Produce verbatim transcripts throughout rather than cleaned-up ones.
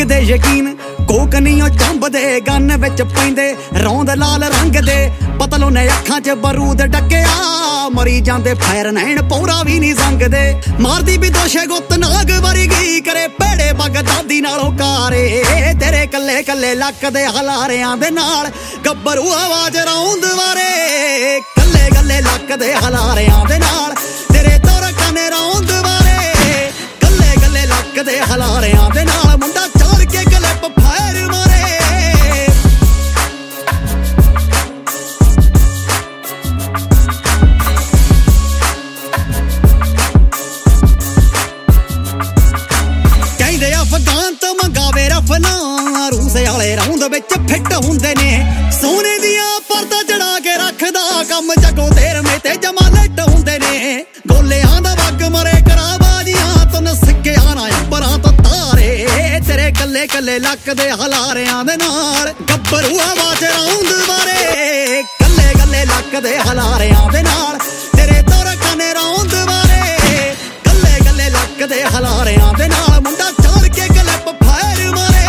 दे यकीन कोक नहीं ओ चंबदे गन विच पैंदे रौंद लाल रंग दे पतलो ने अखां च बरूद डकिया मरी जांदे फैर नैन पौरा भी नहीं संगदे मारदी भी दोशे गुत नाग वरगी करे पेड़े बगदादी नालों कारे तेरे कल्ले कल्ले लक दे हलारियां दे नाल गब्बरू आवाज रौंद वारे कल्ले कल्ले लक दे हलारियां दे नाल तेरे तोर कने रौंद वारे कल्ले कल्ले लक दे हलारियां दे नाल मुंडा चार के क्लिप फायर मारे कहंदे अफगान तो मंगावे रफला रूस वाले रौंद विच फिट हुंदे ने सोने दियां परदा चढ़ा के रखदा कम जगो देर में ते जमा लट हुंदे ने गोलियां दा वग मरे कराबाजियां तन सिक्के आना अंबरां तो तारे तेरे कल्ले कल्ले लक दे हलारियां दे नाल गब्बरू आवाज रौंद वारे कल्ले कल्ले लक दे हलारियां दे नाल तेरे तोर कने रौंद वारे कल्ले कल्ले लक दे हलारियां दे नाल मुंडा चार के क्लिप फायर मारे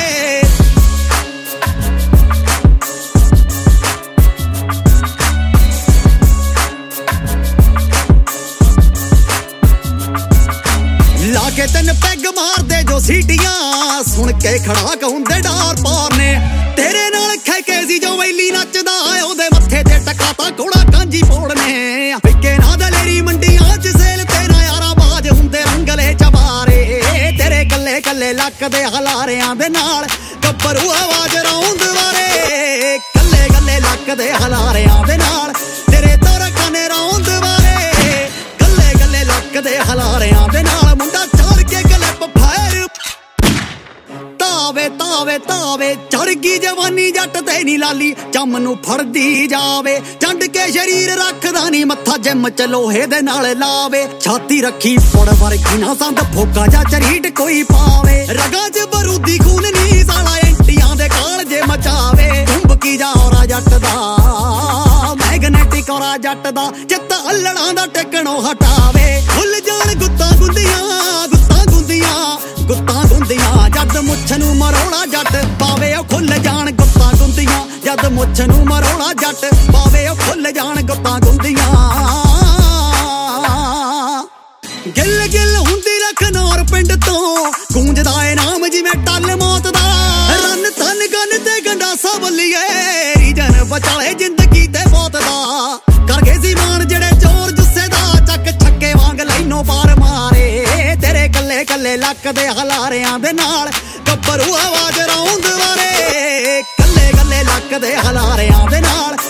लाके तन पैग मार दे जो सीटियां सुन के खड़ा कहूंदे डार पार ने तेरे नाल खैके सी जो वैली नचदा ओदे मत्थे ते टका ता घोड़ा कांजी फोड़ने फिक्के ना दलेरी मंडियां च सेल तेरा यारा बाज हुंदे रंगले चबारे तेरे कल्ले कल्ले लक दे हलारियां दे नाल गब्बरू आवाज रौंद वारे कल्ले कल्ले लक दे हलारियां दे नाल तेरे तोर कने रौंद वारे कल्ले कल्ले लक दे हलारियां दे नाल मुंडा चार के क्लिप फायर तावे तावे तावे चढ़ गई जवानी जट ते नी लाली चम नू फड़दी जावे चंड के शरीर रखदा नी मत्था जिम च लोहे दे नाल लावे छाती रखी फड़ वर्गी ना संद फोका जा चरीट कोई पावे रगां च बरूदी खून नी साला एंटियां दे काल जे मचावे कुंभकी जा औरा जट दा मैगनेटिक औरा जट दा चित्त हल्लणां दा टिकणों हटावे भुੱਲ जाण गुत्तां गुंदियां गुत्तां गुंदियां गुत्तां गुंदियां जद मुੱਛ ਨੂੰ ਮਰੋੜਾ ਜੱਟ ਪਾਵੇ ਉਹ ਖੁੱਲ ਜਾਣ ਗੁੱਤਾਂ ਗੁੰਦੀਆਂ ਜਦ ਮੁੱਛ ਨੂੰ ਮਰੋੜਾ ਜੱਟ ਪਾਵੇ ਉਹ ਖੁੱਲ ਜਾਣ ਗੁੱਤਾਂ ਗੁੰਦੀਆਂ ਗਿੱਲ ਗਿੱਲ ਹੁੰਦੀ ਲਖਨੌਰ ਪਿੰਡ ਤੋਂ ਗੂੰਜਦਾ ਏ ਨਾਮ ਜਿਵੇਂ ਟੱਲ ਮੌਤ ਦਾ ਰੰਨ ਤਨ ਗੰਨ ਤੇ ਗੰਡਾਸਾ ਬੱਲੀਏ ਰੀਜਨ ਬਚਾਲੇ ਜ਼ਿੰਦਗੀ ਤੇ ਮੌਤ ਦਾ ਕਰ ਗਏ ਸੀ ਮਾਨ ਜਿਹੜੇ ਚੋਰ ਜੁੱਸੇ ਦਾ ਚੱਕ ਛੱਕੇ ਵਾਂਗ ਲੈਨੋਂ ਪਾਰ ਮਾਰੇ ਤੇਰੇ ਕੱਲੇ ਕੱਲੇ ਲੱਕ ਦੇ ਹਲਾਰਿਆਂ ਦੇ ਨਾਲ गब्बरू आवाज रौंद वारे कल्ले कल्ले लक दे हलारियां दे नाल